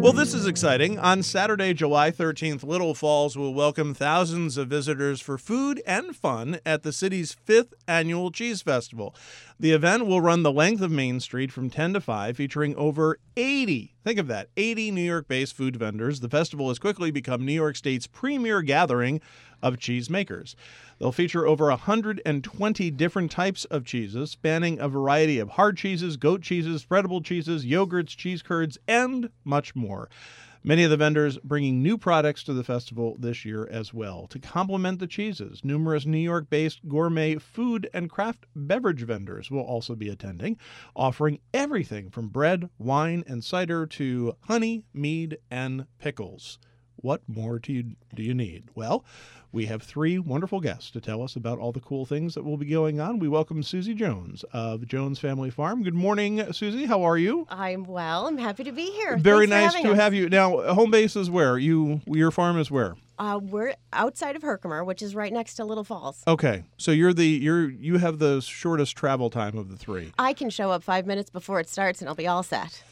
Well, this is exciting. On Saturday, July 13th, Little Falls will welcome thousands of visitors for food and fun at the city's 5th annual Cheese Festival. The event will run the length of Main Street from 10 to 5, featuring over 80, think of that, 80 New York-based food vendors. The festival has quickly become New York State's premier gathering of cheese makers. They'll feature over 120 different types of cheeses, spanning a variety of hard cheeses, goat cheeses, spreadable cheeses, yogurts, cheese curds, and much more. Many of the vendors bringing new products to the festival this year as well. To complement the cheeses, numerous New York-based gourmet food and craft beverage vendors will also be attending, offering everything from bread, wine, and cider to honey, mead, and pickles. What more do you need? Well, we have three wonderful guests to tell us about all the cool things that will be going on. We welcome Susie Jones of Jones Family Farm. Good morning, Susie. How are you? I'm well. I'm happy to be here. Very Thanks nice to have you. Now, home base is where? Your farm is where? We're outside of Herkimer, which is right next to Little Falls. Okay, so you have the shortest travel time of the three. I can show up 5 minutes before it starts and I'll be all set.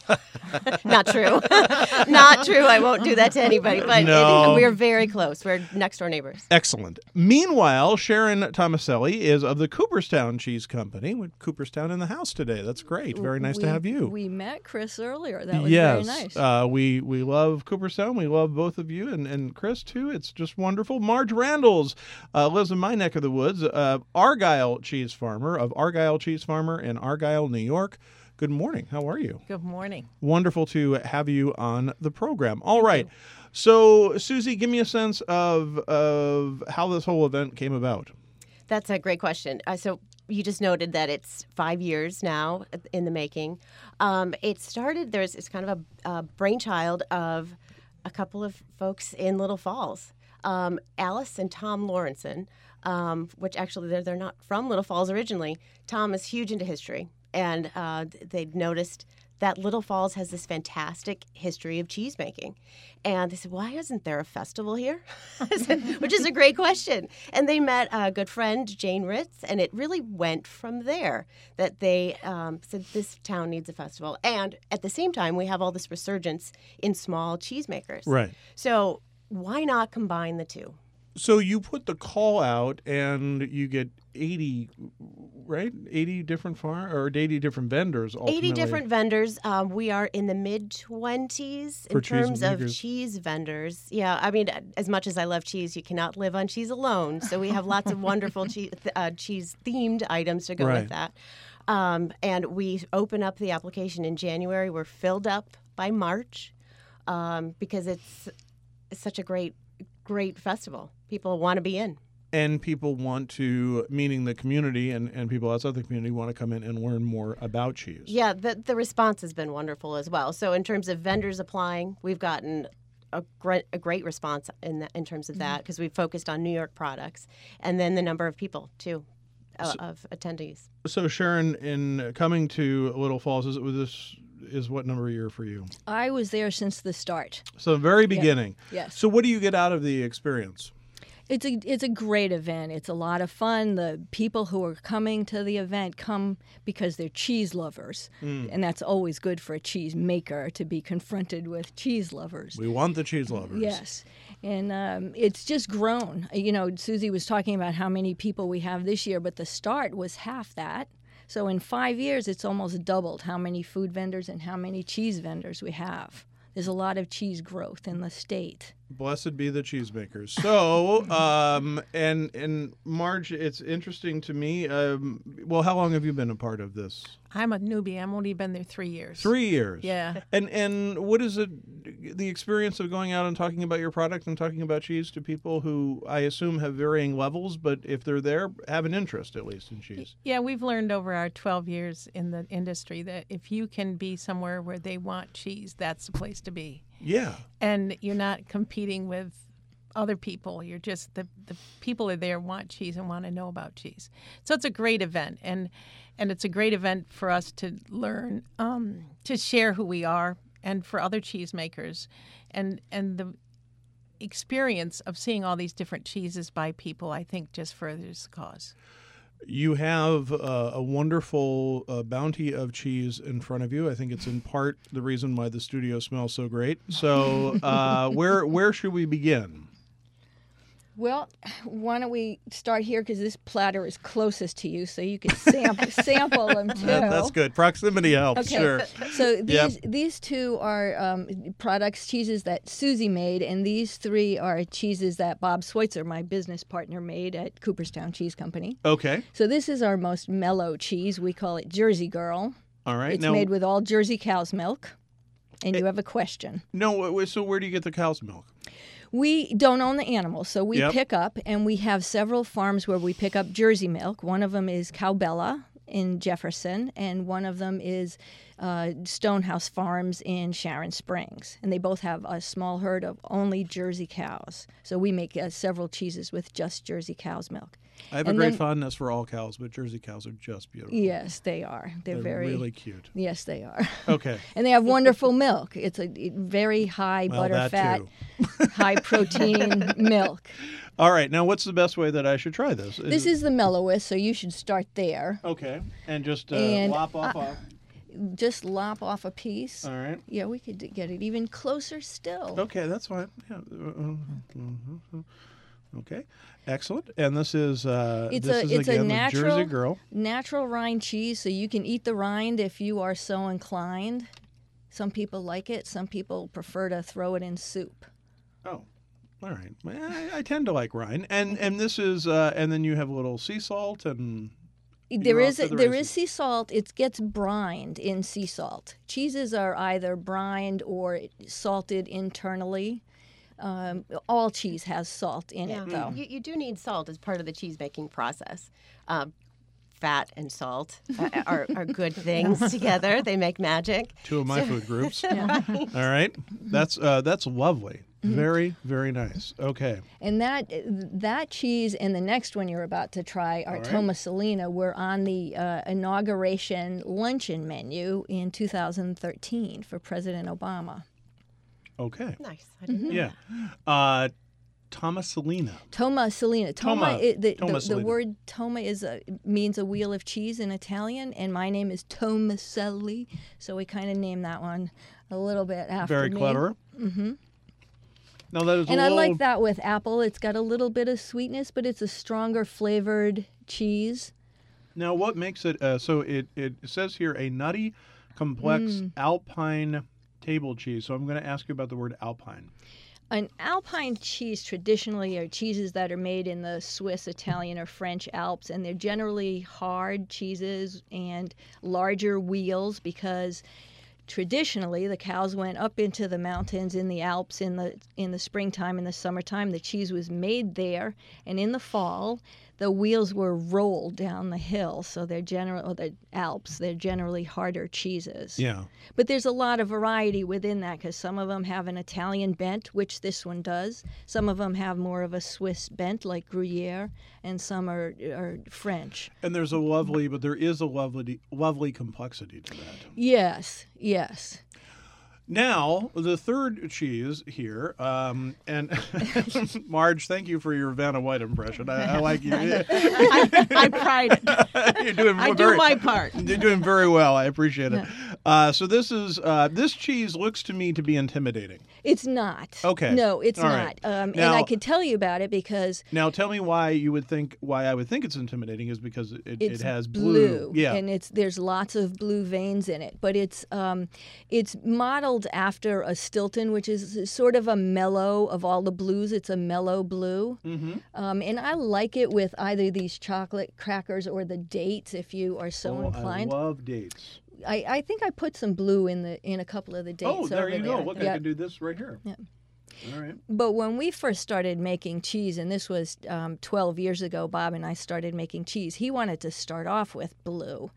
Not true. Not true. I won't do that to anybody. But No. we're very close. We're next door neighbors. Excellent. Meanwhile, Sharon Tomaselli is of the Cooperstown Cheese Company. With Cooperstown in the house today. That's great. Very nice to have you. We met Chris earlier. That was yes, very nice. We love Cooperstown. We love both of you and Chris too. It's just wonderful. Marge Randalls lives in my neck of the woods. Argyle Cheese Farmer of Argyle Cheese Farmer in Argyle, New York. Good morning. How are you? Good morning. Wonderful to have you on the program. All right. So, Susie, give me a sense of how this whole event came about. That's a great question. So you just noted that it's 5 years now in the making. It started, it's kind of a brainchild of a couple of folks in Little Falls. Alice and Tom Lawrenson, which actually they're not from Little Falls originally. Tom is huge into history, and they'd noticed that Little Falls has this fantastic history of cheese making. And they said, why isn't there a festival here? Which is a great question. And they met a good friend, Jane Ritz, and it really went from there that they said this town needs a festival. And at the same time, we have all this resurgence in small cheesemakers. Right. So why not combine the two? So you put the call out and you get 80, right? 80 different 80 different vendors ultimately. 80 different vendors. We are in the mid-20s in terms of cheese vendors. Yeah, I mean, as much as I love cheese, you cannot live on cheese alone. So we have lots of wonderful cheese-themed items to go with that. And we open up the application in January. We're filled up by March because it's such a great festival. People want to be in. And people want to, meaning the community and people outside the community, want to come in and learn more about cheese. Yeah, the response has been wonderful as well. So in terms of vendors applying, we've gotten a great response in terms of that because we've focused on New York products. And then the number of people, too, of attendees. So Sharon, in coming to Little Falls, is what number year for you? I was there since the start. So the very beginning. Yeah. Yes. So what do you get out of the experience? It's a great event. It's a lot of fun. The people who are coming to the event come because they're cheese lovers. And that's always good for a cheese maker to be confronted with cheese lovers. We want the cheese lovers. Yes. And it's just grown. You know, Susie was talking about how many people we have this year, but the start was half that. So in 5 years, it's almost doubled how many food vendors and how many cheese vendors we have. There's a lot of cheese growth in the state. Blessed be the cheesemakers. So, and Marge, it's interesting to me. Well, how long have you been a part of this? I'm a newbie. I've only been there 3 years. 3 years. Yeah. And what is it? The experience of going out and talking about your product and talking about cheese to people who I assume have varying levels, but if they're there, have an interest at least in cheese. Yeah, we've learned over our 12 years in the industry that if you can be somewhere where they want cheese, that's the place to be. Yeah. And you're not competing with other people. You're just the people are there want cheese and want to know about cheese. So it's a great event, and it's a great event for us to learn, to share who we are, and for other cheesemakers, and the experience of seeing all these different cheeses by people, I think, just furthers the cause. You have a wonderful bounty of cheese in front of you. I think it's in part the reason why the studio smells so great. So where should we begin? Well, why don't we start here because this platter is closest to you, so you can sample them too. That's good. Proximity helps. Okay. Sure. So these two are products, cheeses that Susie made, and these three are cheeses that Bob Schweitzer, my business partner, made at Cooperstown Cheese Company. Okay. So this is our most mellow cheese. We call it Jersey Girl. All right. It's now, made with all Jersey cow's milk. And you have a question. No. So where do you get the cow's milk? We don't own the animals, so we Yep. pick up, and we have several farms where we pick up Jersey milk. One of them is Cowbella in Jefferson, and one of them is Stonehouse Farms in Sharon Springs. And they both have a small herd of only Jersey cows. So we make several cheeses with just Jersey cow's milk. I have a And great then- fondness for all cows, but Jersey cows are just beautiful. Yes, they are. They're very really cute. Yes, they are. Okay. And they have wonderful milk. It's a very high Well, butter that fat, too. high protein milk. All right. Now, what's the best way that I should try this? This is the mellowest, so you should start there. Okay. And just And, lop off. Just lop off a piece. All right. Yeah, we could get it even closer still. Okay, that's fine. Yeah. Okay. Excellent. And this is It's this a is it's again a the natural Jersey Girl. natural rind cheese, so you can eat the rind if you are so inclined. Some people like it. Some people prefer to throw it in soup. Oh. All right. Well, I tend to like rind. And this is and then you have a little sea salt and There off is to the there races. is sea salt. It gets brined in sea salt. Cheeses are either brined or salted internally. All cheese has salt in Yeah. it, though. You do need salt as part of the cheese making process. Fat and salt are good things together. They make magic. two of my food groups. All right. That's lovely. Very, very nice. Okay. And that cheese and the next one you're about to try, our All right. Tomasalina, were on the inauguration luncheon menu in 2013 for President Obama. Okay. Nice. I didn't know Yeah. that. Tomasalina. Tomasalina. The Tomasalina. word toma means a wheel of cheese in Italian, and my name is Tomaselli, so we kind of named that one a little bit after Very me. clever. Mm-hmm. Now that is And a I little, like that with apple. It's got a little bit of sweetness, but it's a stronger flavored cheese. Now, what makes it? So it says here a nutty, complex Alpine table cheese. So I'm going to ask you about the word Alpine. An Alpine cheese traditionally are cheeses that are made in the Swiss, Italian, or French Alps, and they're generally hard cheeses and larger wheels because traditionally the cows went up into the mountains in the Alps in the springtime and the summertime. The cheese was made there, and in the fall the wheels were rolled down the hill. So they're the Alps. They're generally harder cheeses. Yeah. But there's a lot of variety within that because some of them have an Italian bent, which this one does. Some of them have more of a Swiss bent, like Gruyere, and some are French. And there is a lovely complexity to that. Yes, yes. Now, the third cheese here, and Marge, thank you for your Vanna White impression. I like you. I pride it. You're doing I very, do my part. You're doing very well. I appreciate it. So this is this cheese looks to me to be intimidating. It's not. Okay. No, it's All not. right. And Now- I could tell you about it because Now, tell me why I would think it's intimidating is because it it's has blue. Yeah. and there's lots of blue veins in it. But it's modeled after a Stilton, which is sort of a mellow of all the blues. It's a mellow blue, and I like it with either these chocolate crackers or the dates if you are so inclined. I love dates. I think I put some blue in a couple of the dates. Oh, there over you go. Look, I Yeah. can do this right here. Yeah. All right. But when we first started making cheese, and this was 12 years ago, Bob and I started making cheese, he wanted to start off with blue.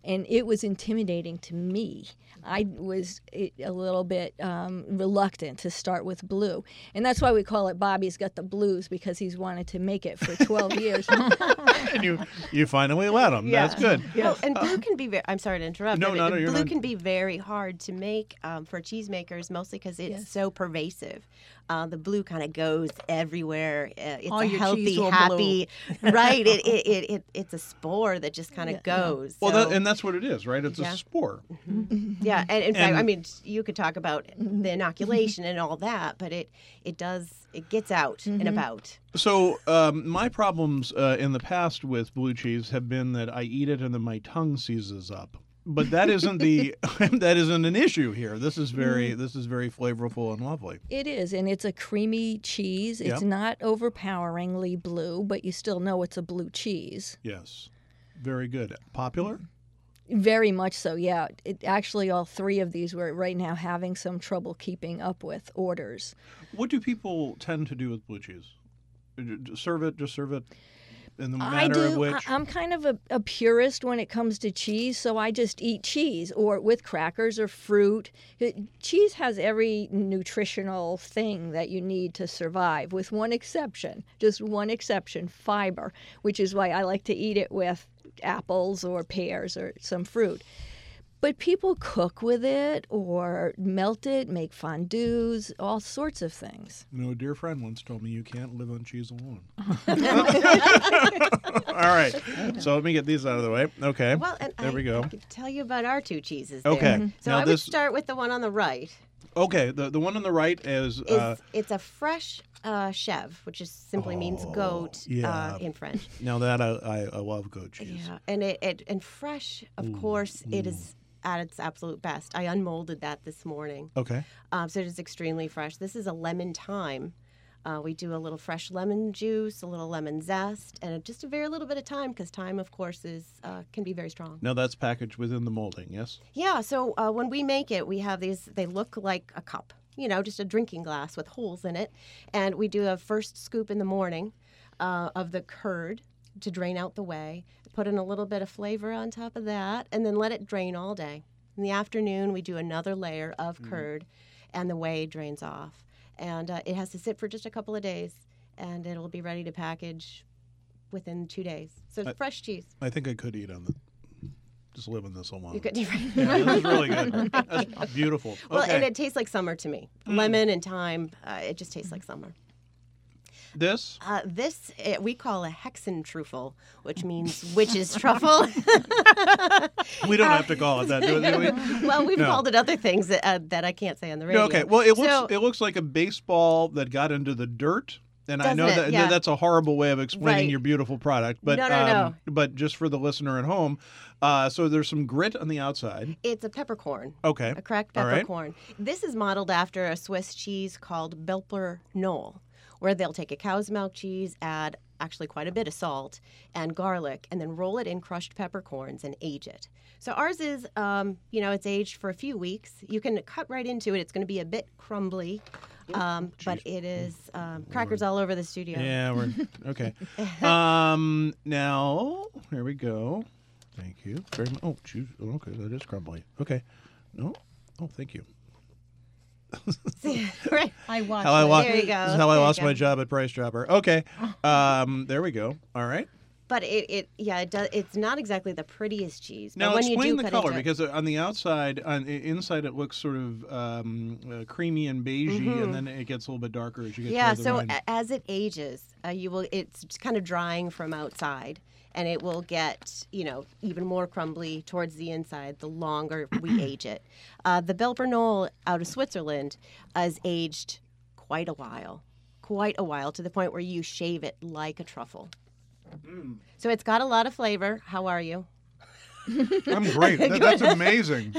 and it was intimidating to me. I was a little bit reluctant to start with blue, and that's why we call it Bobby's Got the Blues, because he's wanted to make it for 12 years. And you finally let him. Yeah. That's good. Well, and blue can be I'm sorry to interrupt. No, but no, you're blue not. can be very hard to make for cheesemakers, mostly because it's so pervasive. The blue kind of goes everywhere. It's All a your healthy, cheese will happy, right? It's a spore that just kind of goes. Well, So- and that's what it is, right? It's a spore. yeah, and in fact, And- I mean, you could talk about the inoculation and all that, but it gets out and about. So my problems in the past with blue cheese have been that I eat it and then my tongue seizes up. But that isn't that isn't an issue here. This is very flavorful and lovely. It is, and it's a creamy cheese. It's Yep. not overpoweringly blue, but you still know it's a blue cheese. Yes, very good. Popular. Very much so, yeah. Actually, all three of these we're right now having some trouble keeping up with orders. What do people tend to do with blue cheese? Just serve it in the I manner do. of which. I'm kind of a purist when it comes to cheese, so I just eat cheese or with crackers or fruit. Cheese has every nutritional thing that you need to survive, with one exception, just one exception, fiber, which is why I like to eat it with apples or pears or some fruit. But people cook with it or melt it, make fondues, all sorts of things. You know, a dear friend once told me you can't live on cheese alone. All right. So let me get these out of the way. Okay. Well, and there we go. I could tell you about our two cheeses. Okay. There. Mhm. So Now I would this- start with the one on the right. Okay. The one on the right is. It's a fresh chèvre, which is simply means goat yeah. in French. Now that I love goat cheese. Yeah, and fresh, of course, it is at its absolute best. I unmolded that this morning, Okay. so it is extremely fresh. This is a lemon thyme. We do a little fresh lemon juice, a little lemon zest, and just a very little bit of thyme, because thyme, of course, can be very strong. Now that's packaged within the molding. Yes. Yeah, so when we make it, we have these, they look like a cup, just a drinking glass with holes in it. And we do a first scoop in the morning of the curd to drain out the whey, put in a little bit of flavor on top of that, and then let it drain all day. In the afternoon, we do another layer of curd, and the whey drains off. And it has to sit for just a couple of days, and it'll be ready to package within 2 days. So fresh cheese. I think I could eat on the. Just living this alone. You could, Yeah, this is really good. That's beautiful. Well, Okay. and it tastes like summer to me. Lemon and thyme, it just tastes like summer. This. This we call a hexentrüffel, which means witch's truffle. We don't have to call it that, do we? Well, we've No. called it other things that I can't say on the radio. No, okay. Well, it So- looks like a baseball that got into the dirt. And I Doesn't know it? that Yeah. that's a horrible way of explaining Right. your beautiful product, but No. but just for the listener at home, so there's some grit on the outside. It's a peppercorn. Okay. A cracked All right. peppercorn. This is modeled after a Swiss cheese called Belper Knoll, where they'll take a cow's milk cheese, add actually quite a bit of salt and garlic, and then roll it in crushed peppercorns and age it. So ours is, it's aged for a few weeks. You can cut right into it. It's going to be a bit crumbly, but it is crackers all over the studio. Yeah, we're okay. Now here we go. Thank you very much. Oh, geez. Okay, that is crumbly. Okay. No. Oh, thank you. Right. I watched How I it. lost. There you go. This is how I There you lost go. my job at Price Chopper. Okay. There we go. All right. But it does. It's not exactly the prettiest cheese. But Now when you explain do the cut color, into it- because on the outside, inside it looks sort of creamy and beigey, and then it gets a little bit darker as you get Yeah, towards the so rind. as it ages, it's kind of drying from outside, and it will get, even more crumbly towards the inside the longer we age it. The Belper Knoll out of Switzerland is aged quite a while, to the point where you shave it like a truffle. So it's got a lot of flavor. How are you? I'm great. That's amazing.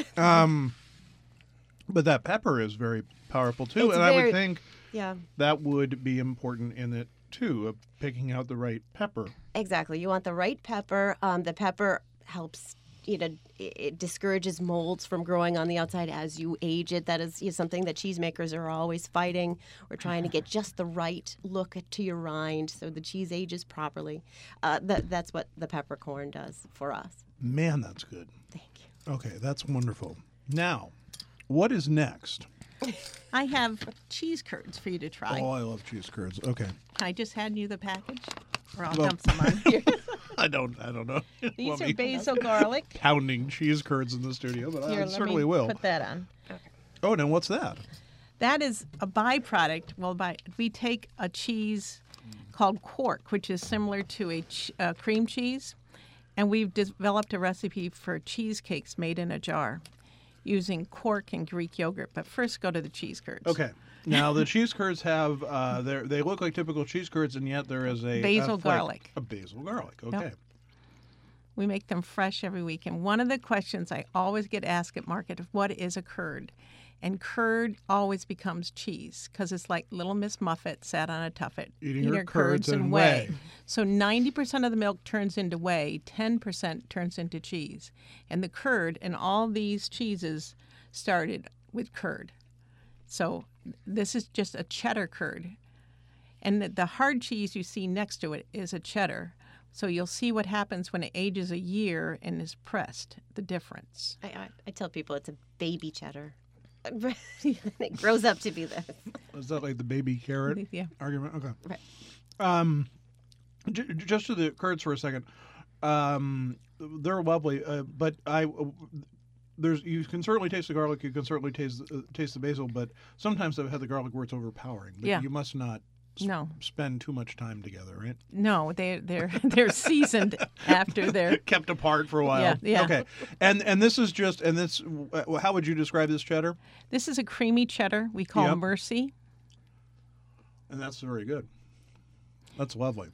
But that pepper is very powerful too, It's and I would very- think Yeah. that would be important in it too, of picking out the right pepper. Exactly. You want the right pepper. The pepper helps, it discourages molds from growing on the outside as you age it. That is something that cheesemakers are always fighting. We're trying to get just the right look to your rind so the cheese ages properly. That's what the peppercorn does for us. Man, that's good. Thank you. Okay, that's wonderful. Now, what is next? I have cheese curds for you to try. Oh, I love cheese curds. Okay. Can I just hand you the package? Or I'll Well- dump some on here. I don't know. These Want are me basil garlic. pounding cheese curds in the studio, but Here, I let certainly me will. put that on. Oh, now what's that? That is a byproduct. Well, we take a cheese called quark, which is similar to a cream cheese, and we've developed a recipe for cheesecakes made in a jar using quark and Greek yogurt. But first, go to the cheese curds. Okay. Now the cheese curds have they look like typical cheese curds, and yet there is a Basil garlic. A basil garlic. Okay. We make them fresh every week. And one of the questions I always get asked at market is, what is a curd? And curd always becomes cheese because it's like Little Miss Muffet sat on a tuffet. Eating her curds and whey. So 90% of the milk turns into whey, 10% turns into cheese. And the curd and all these cheeses started with curd. So this is just a cheddar curd. And the hard cheese you see next to it is a cheddar. So you'll see what happens when it ages a year and is pressed, the difference. I tell people it's a baby cheddar. It grows up to be this. Is that like the baby carrot Yeah. argument? Okay. Right. Just to the curds for a second. They're lovely, but you can certainly taste the garlic. You can certainly taste the basil, but sometimes I've had the garlic where it's overpowering. But Yeah. you must not No, spend too much time together, right? no, they're seasoned after they're. Kept apart for a while. Yeah, yeah. Okay. And this is just how would you describe this cheddar? This is a creamy cheddar we call Yep. Mercy. And that's very good. That's lovely.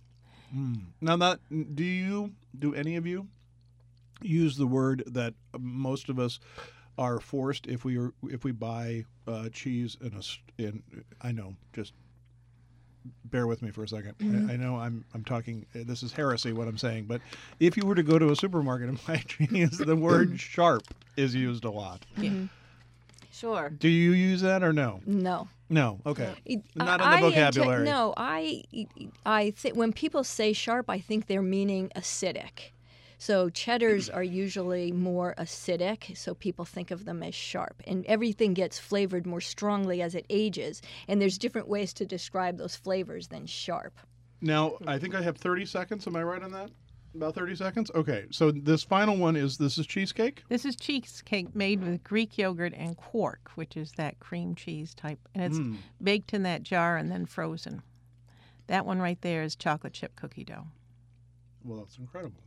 Now, do any of you use the word that most of us are forced if we buy cheese I know, just bear with me for a second. I know I'm talking. This is heresy what I'm saying, but if you were to go to a supermarket and buy cheese, the word sharp is used a lot. Sure. Do you use that or no? No. No. Okay. Not in I the vocabulary. No, I think when people say sharp, I think they're meaning acidic. So cheddars are usually more acidic, so people think of them as sharp. And everything gets flavored more strongly as it ages, and there's different ways to describe those flavors than sharp. Now, I think I have 30 seconds. Am I right on that? About 30 seconds? Okay. So this final one this is cheesecake? This is cheesecake made with Greek yogurt and quark, which is that cream cheese type. And it's baked in that jar and then frozen. That one right there is chocolate chip cookie dough. Well, that's incredible.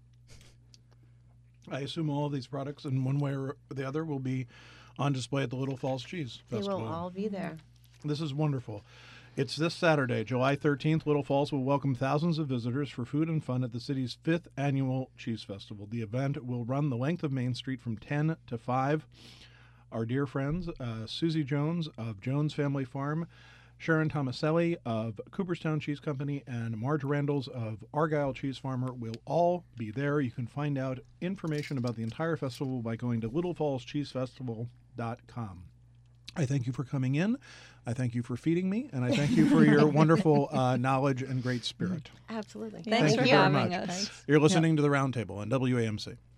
I assume all of these products, in one way or the other, will be on display at the Little Falls Cheese They Festival. will all be there. This is wonderful. It's this Saturday, July 13th. Little Falls will welcome thousands of visitors for food and fun at the city's 5th annual Cheese Festival. The event will run the length of Main Street from 10 to 5. Our dear friends, Susie Jones of Jones Family Farm, Sharon Tomaselli of Cooperstown Cheese Company, and Marge Randalls of Argyle Cheese Farmer will all be there. You can find out information about the entire festival by going to littlefallscheesefestival.com. I thank you for coming in. I thank you for feeding me, and I thank you for your wonderful knowledge and great spirit. Absolutely. Thanks Thank for you very having much. us. You're listening to The Roundtable on WAMC.